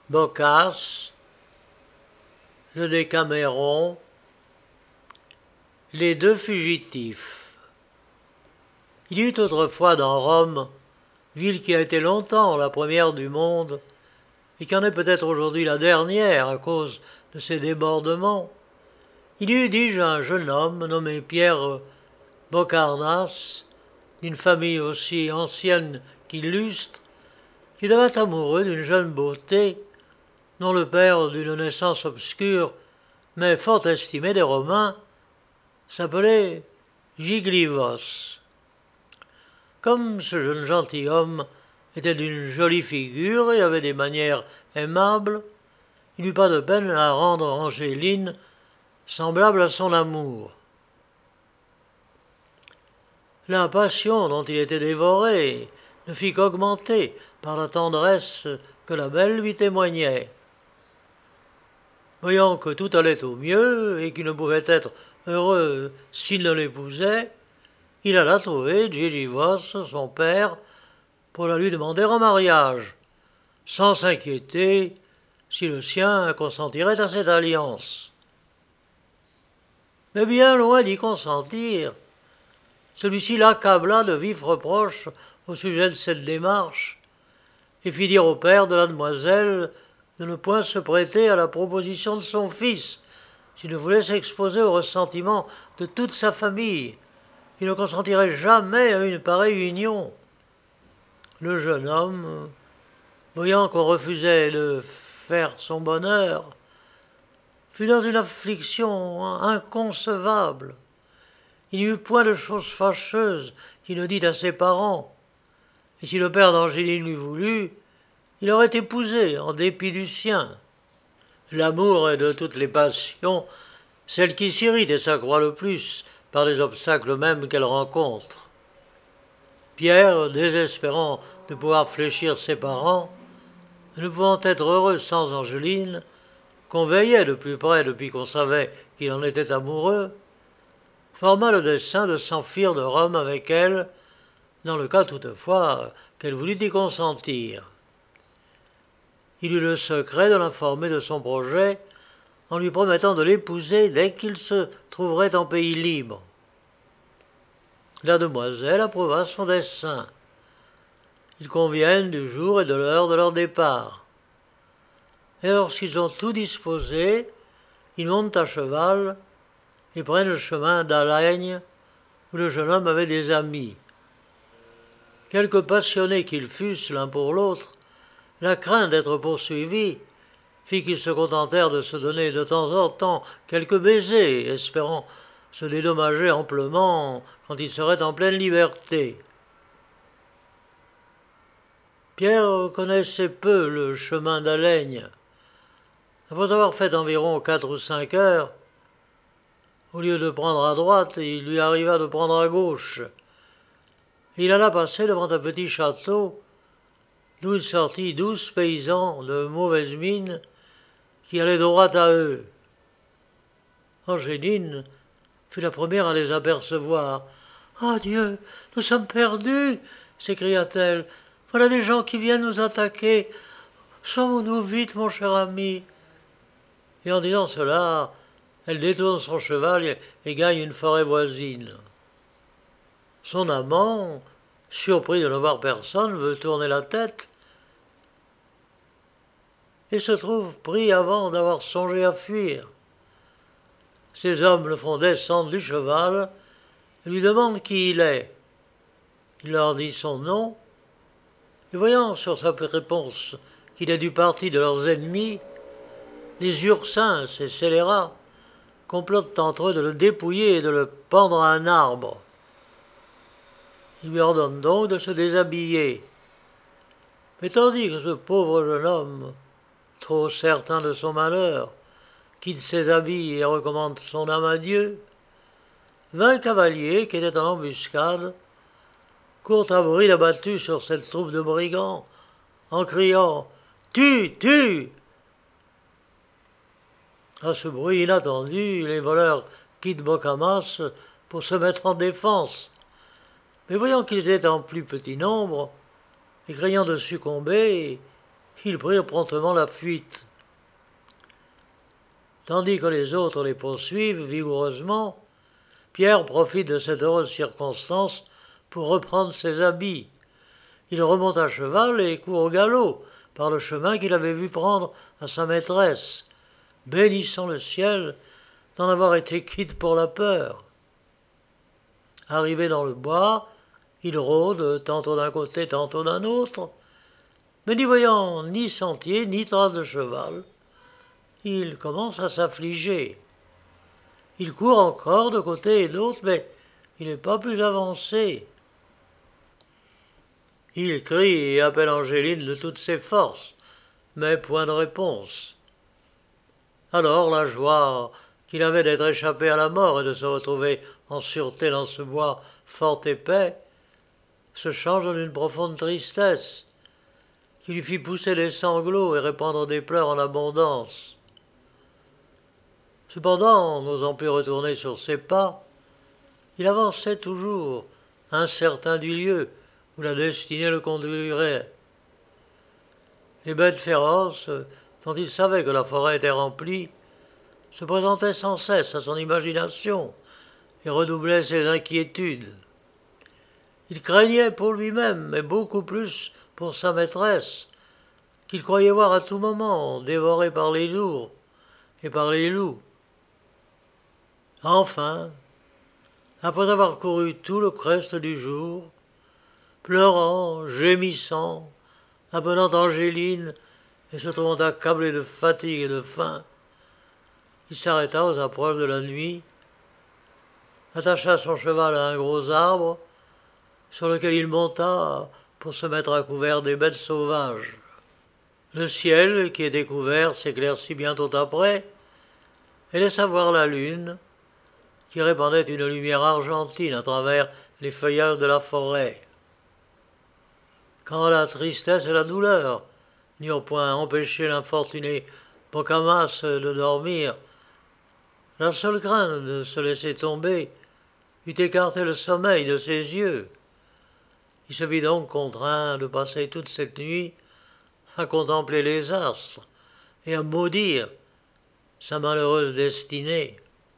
Boccace, le Décaméron, les deux fugitifs. Il y eut autrefois dans Rome, ville qui a été longtemps la première du monde, et qui en est peut-être aujourd'hui la dernière à cause de ses débordements, il y eut, dis-je, un jeune homme nommé Pierre Boccarnas, d'une famille aussi ancienne qu'illustre, qui devint amoureux d'une jeune beauté, dont le père, d'une naissance obscure, mais fort estimé des Romains, s'appelait Giglivos. Comme ce jeune gentilhomme était d'une jolie figure et avait des manières aimables, il n'eut pas de peine à rendre Angéline semblable à son amour. La passion dont il était dévoré ne fit qu'augmenter par la tendresse que la belle lui témoignait. Voyant que tout allait au mieux et qu'il ne pouvait être heureux s'il ne l'épousait, il alla trouver Giglivos, son père, pour la lui demander en mariage, sans s'inquiéter si le sien consentirait à cette alliance. Mais bien loin d'y consentir, celui-ci l'accabla de vifs reproches au sujet de cette démarche, et fit dire au père de la demoiselle de ne point se prêter à la proposition de son fils, s'il ne voulait s'exposer au ressentiment de toute sa famille, qui ne consentirait jamais à une pareille union. Le jeune homme, voyant qu'on refusait de faire son bonheur, fut dans une affliction inconcevable. Il n'y eut point de chose fâcheuse qu'il ne dit à ses parents, et si le père d'Angéline l'eût voulu, il aurait épousé en dépit du sien. L'amour est de toutes les passions celle qui s'irrite et s'accroît le plus par les obstacles mêmes qu'elle rencontre. Pierre, désespérant de pouvoir fléchir ses parents, ne pouvant être heureux sans Angéline, qu'on veillait de plus près depuis qu'on savait qu'il en était amoureux, forma le dessein de s'enfuir de Rome avec elle, dans le cas toutefois qu'elle voulût y consentir. Il eut le secret de l'informer de son projet, en lui promettant de l'épouser dès qu'il se trouverait en pays libre. La demoiselle approuva son dessein. Ils conviennent du jour et de l'heure de leur départ. Et lorsqu'ils ont tout disposé, ils montent à cheval et prennent le chemin d'Alaigne, où le jeune homme avait des amis. Quelque passionnés qu'ils fussent l'un pour l'autre, la crainte d'être poursuivis fit qu'ils se contentèrent de se donner de temps en temps quelques baisers, espérant se dédommager amplement quand ils seraient en pleine liberté. Pierre connaissait peu le chemin d'Alaigne. Après avoir fait environ 4 ou 5 heures, au lieu de prendre à droite, il lui arriva de prendre à gauche. Il alla passer devant un petit château, d'où il sortit 12 paysans de mauvaise mine qui allaient droit à eux. Angéline fut la première à les apercevoir. « Ah Dieu, nous sommes perdus !» s'écria-t-elle. « Voilà des gens qui viennent nous attaquer. Sauvons-nous vite, mon cher ami !» Et en disant cela, elle détourne son cheval et gagne une forêt voisine. Son amant, surpris de ne voir personne, veut tourner la tête et se trouve pris avant d'avoir songé à fuir. Ces hommes le font descendre du cheval et lui demandent qui il est. Il leur dit son nom, et voyant sur sa réponse qu'il est du parti de leurs ennemis, les Ursins et scélérats complotent entre eux de le dépouiller et de le pendre à un arbre. Il lui ordonne donc de se déshabiller. Mais tandis que ce pauvre jeune homme, trop certain de son malheur, quitte ses habits et recommande son âme à Dieu, 20 cavaliers qui étaient en embuscade courent à bride abattu sur cette troupe de brigands en criant « Tue, tue !» À ce bruit inattendu, les voleurs quittent Boccamas pour se mettre en défense. Mais voyant qu'ils étaient en plus petit nombre, et craignant de succomber, ils prirent promptement la fuite. Tandis que les autres les poursuivent vigoureusement, Pierre profite de cette heureuse circonstance pour reprendre ses habits. Il remonte à cheval et court au galop par le chemin qu'il avait vu prendre à sa maîtresse, bénissant le ciel d'en avoir été quitte pour la peur. Arrivé dans le bois, il rôde tantôt d'un côté, tantôt d'un autre, mais n'y voyant ni sentier, ni trace de cheval, il commence à s'affliger. Il court encore de côté et d'autre, mais il n'est pas plus avancé. Il crie et appelle Angéline de toutes ses forces, mais point de réponse. Alors la joie qu'il avait d'être échappé à la mort et de se retrouver en sûreté dans ce bois fort épais se change en une profonde tristesse qui lui fit pousser des sanglots et répandre des pleurs en abondance. Cependant, n'osant plus retourner sur ses pas, il avançait toujours, incertain du lieu où la destinée le conduirait. Les bêtes féroces, dont il savait que la forêt était remplie, se présentaient sans cesse à son imagination et redoublaient ses inquiétudes. Il craignait pour lui-même, mais beaucoup plus pour sa maîtresse, qu'il croyait voir à tout moment dévorée par les ours et par les loups. Enfin, après avoir couru tout le reste du jour, pleurant, gémissant, appelant Angéline et se trouvant accablé de fatigue et de faim, il s'arrêta aux approches de la nuit, attacha son cheval à un gros arbre, sur lequel il monta pour se mettre à couvert des bêtes sauvages. Le ciel, qui était couvert, s'éclaircit bientôt après, et laissa voir la lune, qui répandait une lumière argentine à travers les feuillages de la forêt. Quand la tristesse et la douleur n'eurent point empêché l'infortuné Bocamas de dormir, la seule crainte de se laisser tomber eût écarté le sommeil de ses yeux. Il se vit donc contraint de passer toute cette nuit à contempler les astres et à maudire sa malheureuse destinée.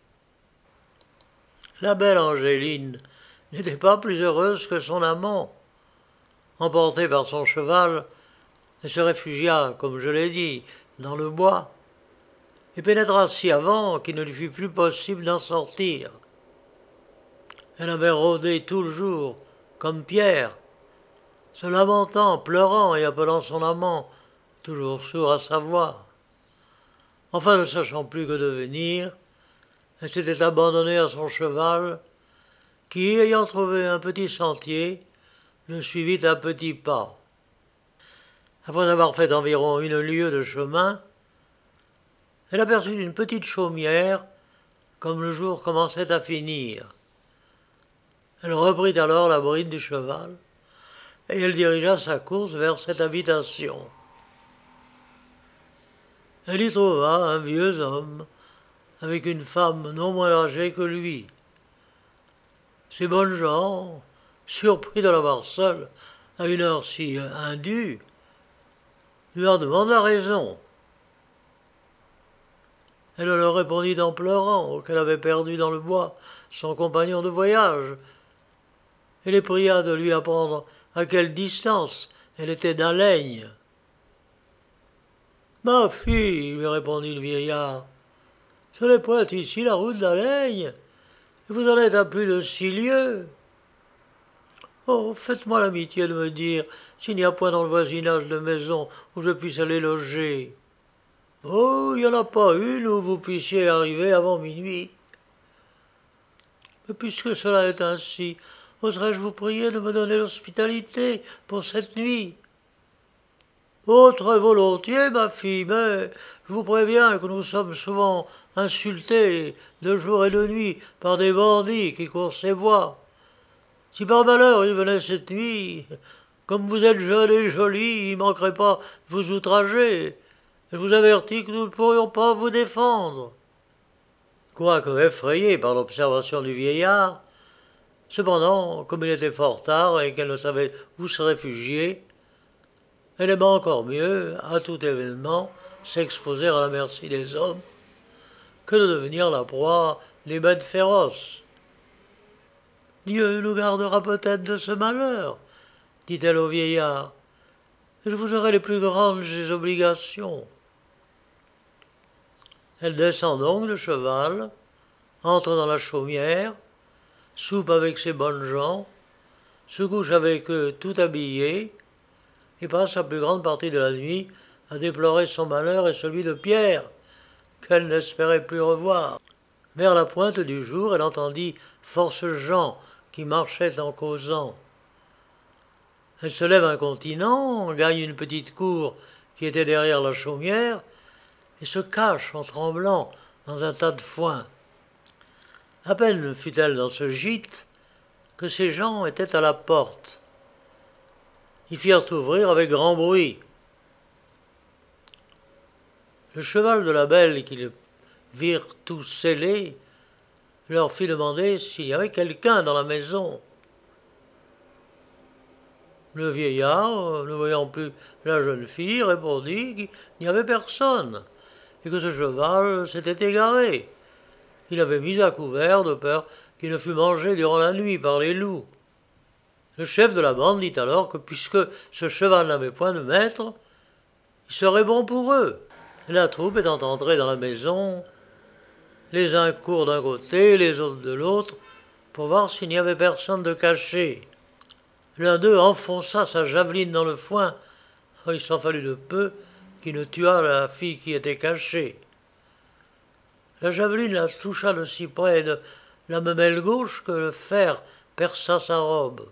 La belle Angéline n'était pas plus heureuse que son amant. Emportée par son cheval, elle se réfugia, comme je l'ai dit, dans le bois, et pénétra si avant qu'il ne lui fut plus possible d'en sortir. Elle avait rôdé tout le jour, comme Pierre, se lamentant, pleurant et appelant son amant, toujours sourd à sa voix. Enfin, ne sachant plus que devenir, elle s'était abandonnée à son cheval, qui, ayant trouvé un petit sentier, le suivit à petits pas. Après avoir fait environ 1 lieue de chemin, elle aperçut une petite chaumière, comme le jour commençait à finir. Elle reprit alors la bride du cheval, et elle dirigea sa course vers cette habitation. Elle y trouva un vieux homme, avec une femme non moins âgée que lui. Ces bonnes gens, surpris de la voir seule à une heure si indue, lui en demandent la raison. Elle leur répondit en pleurant qu'elle avait perdu dans le bois son compagnon de voyage, et les pria de lui apprendre à quelle distance elle était d'Alaigne. « Ma fille, lui répondit le vieillard, ce n'est point ici la route d'Alaigne, et vous en êtes à plus de 6 lieues. Oh, faites-moi l'amitié de me dire s'il n'y a point dans le voisinage de maison où je puisse aller loger. Oh, il n'y en a pas une où vous puissiez arriver avant minuit. Mais puisque cela est ainsi, oserais-je vous prier de me donner l'hospitalité pour cette nuit? Oh, très volontiers, ma fille, mais je vous préviens que nous sommes souvent insultés de jour et de nuit par des bandits qui courent ces bois. Si par malheur ils venaient cette nuit, comme vous êtes jeune et jolie, ils ne manqueraient pas de vous outrager. Je vous avertis que nous ne pourrions pas vous défendre. » Quoique effrayée par l'observation du vieillard, cependant, comme il était fort tard et qu'elle ne savait où se réfugier, Elle aime encore mieux, à tout événement, s'exposer à la merci des hommes que de devenir la proie des bêtes féroces. Dieu nous gardera peut-être de ce malheur, dit-elle au vieillard, et je vous aurai les plus grandes des obligations. Elle descend donc de cheval, entre dans la chaumière, soupe avec ses bonnes gens, se couche avec eux tout habillée, et passe la plus grande partie de la nuit à déplorer son malheur et celui de Pierre, qu'elle n'espérait plus revoir. Vers la pointe du jour, elle entendit force gens qui marchaient en causant. Elle se lève incontinent, gagne une petite cour qui était derrière la chaumière, et se cache en tremblant dans un tas de foin. À peine fut-elle dans ce gîte que ces gens étaient à la porte. Ils firent ouvrir avec grand bruit. Le cheval de la belle, qu'ils virent tout scellé, leur fit demander s'il y avait quelqu'un dans la maison. Le vieillard, ne voyant plus la jeune fille, répondit qu'il n'y avait personne, et que ce cheval s'était égaré. Il avait mis à couvert de peur qu'il ne fût mangé durant la nuit par les loups. Le chef de la bande dit alors que puisque ce cheval n'avait point de maître, il serait bon pour eux. La troupe étant entrée dans la maison, les uns courent d'un côté, les autres de l'autre, pour voir s'il n'y avait personne de caché. L'un d'eux enfonça sa javeline dans le foin. Il s'en fallut de peu qu'il ne tuât la fille qui était cachée. La javeline la toucha de si près de la mamelle gauche que le fer perça sa robe.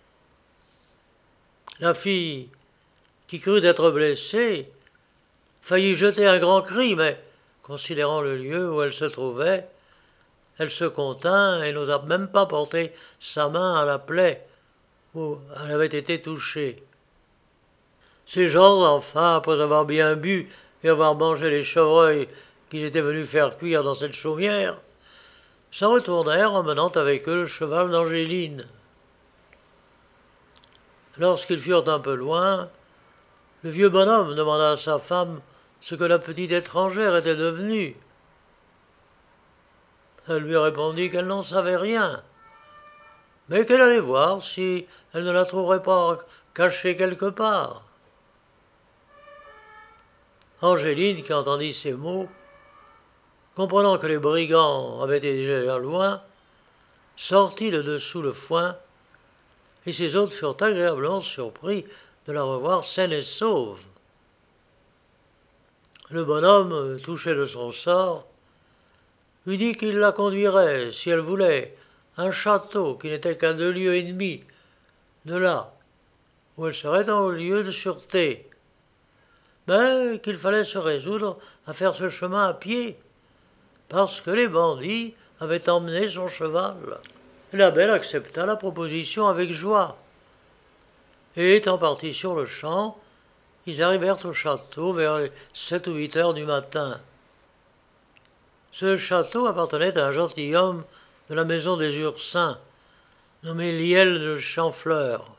La fille, qui crut être blessée, faillit jeter un grand cri, mais, considérant le lieu où elle se trouvait, elle se contint et n'osa même pas porter sa main à la plaie où elle avait été touchée. Ces gens, enfin, après avoir bien bu et avoir mangé les chevreuils qu'ils étaient venus faire cuire dans cette chaumière, s'en retournèrent emmenant avec eux le cheval d'Angéline. Lorsqu'ils furent un peu loin, le vieux bonhomme demanda à sa femme ce que la petite étrangère était devenue. Elle lui répondit qu'elle n'en savait rien, mais qu'elle allait voir si elle ne la trouverait pas cachée quelque part. Angéline, qui entendit ces mots, comprenant que les brigands avaient été déjà loin, sortit de dessous le foin, et ses hôtes furent agréablement surpris de la revoir saine et sauve. Le bonhomme, touché de son sort, lui dit qu'il la conduirait, si elle voulait, à un château qui n'était qu'à 2 lieues et demie de là, où elle serait en lieu de sûreté, mais qu'il fallait se résoudre à faire ce chemin à pied, parce que les bandits avaient emmené son cheval. La belle accepta la proposition avec joie, et étant partis sur le champ, ils arrivèrent au château vers les 7 ou 8 heures du matin. Ce château appartenait à un gentilhomme de la maison des Ursins, nommé Liel de Champfleur.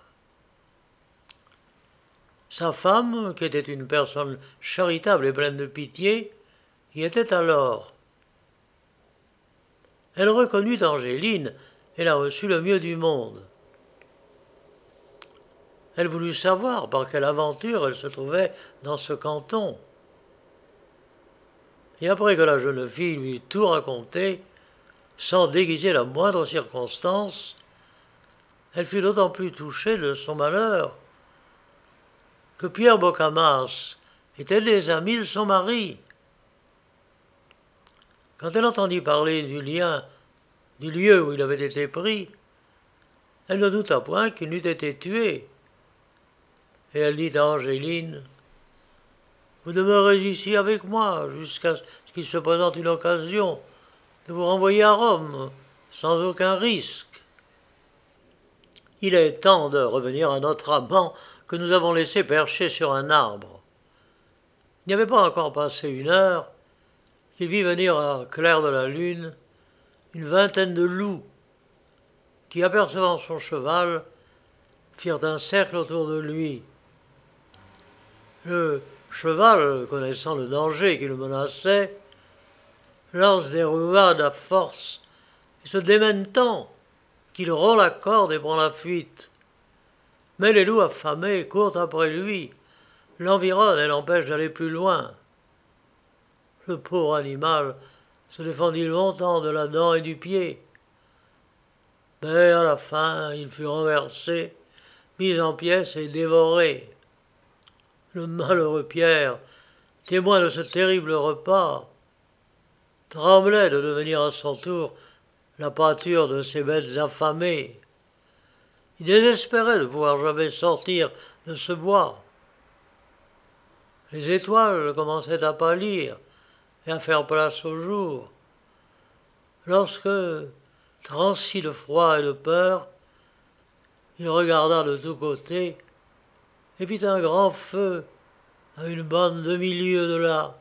Sa femme, qui était une personne charitable et pleine de pitié, y était alors. Elle reconnut Angéline et la reçut le mieux du monde. Elle voulut savoir par quelle aventure elle se trouvait dans ce canton. Et après que la jeune fille lui eut tout raconté, sans déguiser la moindre circonstance, elle fut d'autant plus touchée de son malheur que Pierre Bocamas était des amis de son mari. Quand elle entendit parler du lieu où il avait été pris, elle ne douta point qu'il n'eût été tué. Et elle dit à Angéline, « Vous demeurez ici avec moi jusqu'à ce qu'il se présente une occasion de vous renvoyer à Rome sans aucun risque. Il est temps de revenir à notre amant que nous avons laissé percher sur un arbre. » Il n'y avait pas encore passé 1 heure qu'il vit venir à clair de la lune une vingtaine de loups qui, apercevant son cheval, firent un cercle autour de lui. Le cheval, connaissant le danger qui le menaçait, lance des ruades à force et se démène tant qu'il rompt la corde et prend la fuite. Mais les loups affamés courent après lui, l'environnent et l'empêchent d'aller plus loin. Le pauvre animal se défendit longtemps de la dent et du pied. Mais à la fin, il fut renversé, mis en pièces et dévoré. Le malheureux Pierre, témoin de ce terrible repas, tremblait de devenir à son tour la pâture de ces bêtes affamées. Il désespérait de pouvoir jamais sortir de ce bois. Les étoiles commençaient à pâlir et à faire place au jour, lorsque, transi de froid et de peur, il regarda de tous côtés et vit un grand feu à une bonne demi-lieue de là.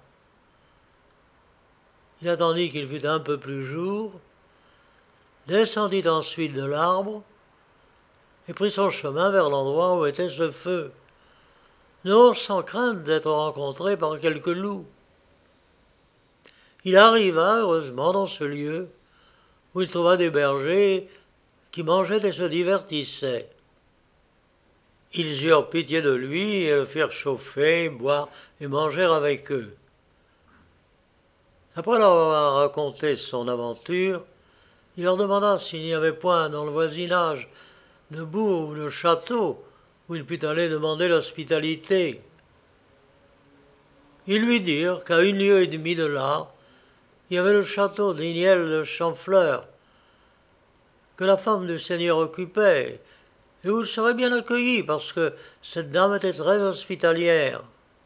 Il attendit qu'il fût un peu plus jour, descendit ensuite de l'arbre et prit son chemin vers l'endroit où était ce feu, non sans crainte d'être rencontré par quelque loup. Il arriva heureusement dans ce lieu où il trouva des bergers qui mangeaient et se divertissaient. Ils eurent pitié de lui et le firent chauffer, boire et manger avec eux. Après leur avoir raconté son aventure, il leur demanda s'il n'y avait point dans le voisinage de bourg ou de château où il pût aller demander l'hospitalité. Ils lui dirent qu'à 1 lieue et demie de là, il y avait le château d'Ignel de Champfleur, que la femme du seigneur occupait, et où il serait bien accueilli parce que cette dame était très hospitalière.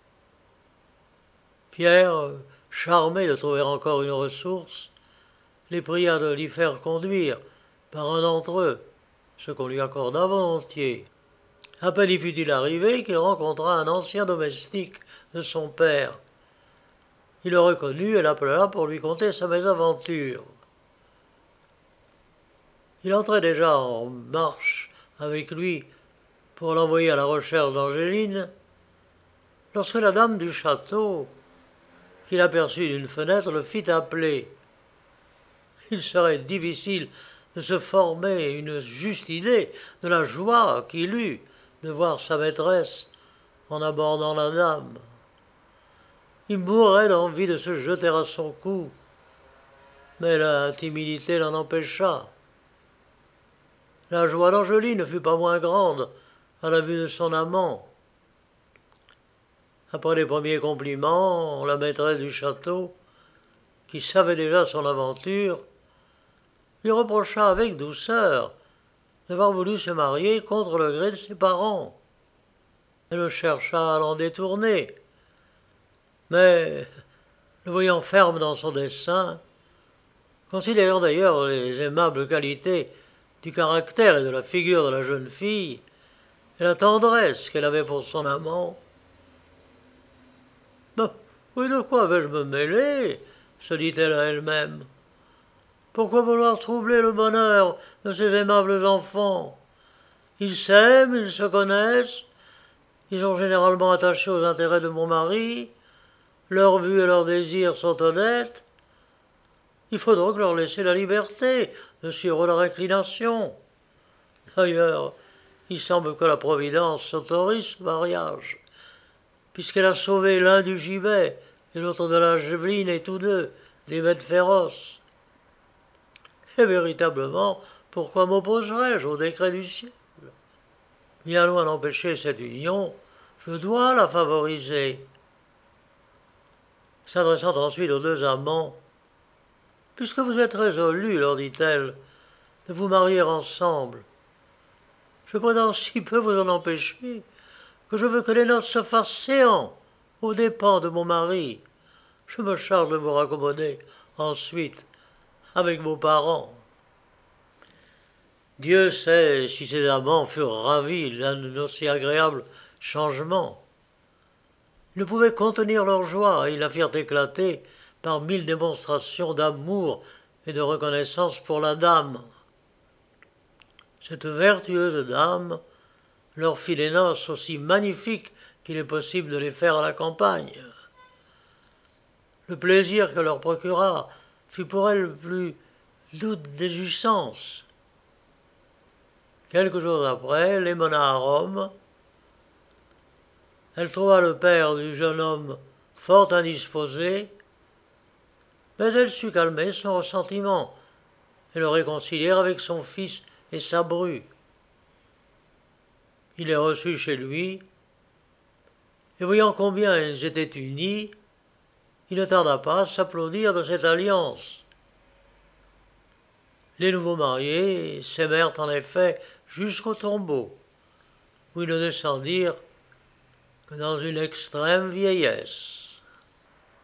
Pierre, charmé de trouver encore une ressource, les pria de l'y faire conduire par un d'entre eux, ce qu'on lui accorda volontiers. À peine y fut-il arrivé qu'il rencontra un ancien domestique de son père. Il le reconnut et l'appela pour lui conter sa mésaventure. Il entrait déjà en marche avec lui pour l'envoyer à la recherche d'Angéline, lorsque la dame du château, qu'il aperçut d'une fenêtre, le fit appeler. Il serait difficile de se former une juste idée de la joie qu'il eut de voir sa maîtresse en abordant la dame. Il mourrait d'envie de se jeter à son cou, mais la timidité l'en empêcha. La joie d'Angéline ne fut pas moins grande à la vue de son amant. Après les premiers compliments, la maîtresse du château, qui savait déjà son aventure, lui reprocha avec douceur d'avoir voulu se marier contre le gré de ses parents. Elle le chercha à l'en détourner, mais, le voyant ferme dans son dessein, considérant d'ailleurs les aimables qualités du caractère et de la figure de la jeune fille, et la tendresse qu'elle avait pour son amant, « Oui, de quoi vais-je me mêler ?» se dit-elle à elle-même. « Pourquoi vouloir troubler le bonheur de ces aimables enfants? Ils s'aiment, ils se connaissent, ils sont généralement attachés aux intérêts de mon mari, leurs vues et leurs désirs sont honnêtes. Il faut donc leur laisser la liberté de suivre leur inclination. D'ailleurs, il semble que la Providence autorise ce mariage, puisqu'elle a sauvé l'un du gibet et l'autre de la javeline, et tous deux des bêtes féroces. Et véritablement, pourquoi m'opposerais-je au décret du ciel? Bien loin d'empêcher cette union, je dois la favoriser. » S'adressant ensuite aux deux amants, « Puisque vous êtes résolus, leur dit-elle, de vous marier ensemble, je prétends si peu vous en empêcher que je veux que les noces se fassent séant aux dépens de mon mari. Je me charge de vous raccommoder ensuite avec vos parents. » Dieu sait si ces amants furent ravis d'un aussi agréable changement. Ils ne pouvaient contenir leur joie et ils la firent éclater par 1000 démonstrations d'amour et de reconnaissance pour la dame. Cette vertueuse dame leur fit des noces aussi magnifiques qu'il est possible de les faire à la campagne. Le plaisir que leur procura fut pour elle le plus doux des jouissances. Quelques jours après, elle les mena à Rome. Elle trouva le père du jeune homme fort indisposé, mais elle sut calmer son ressentiment et le réconcilier avec son fils et sa bru. Il les reçut chez lui, et voyant combien ils étaient unis, il ne tarda pas à s'applaudir de cette alliance. Les nouveaux mariés s'aimèrent en effet jusqu'au tombeau, où ils ne descendirent que dans une extrême vieillesse.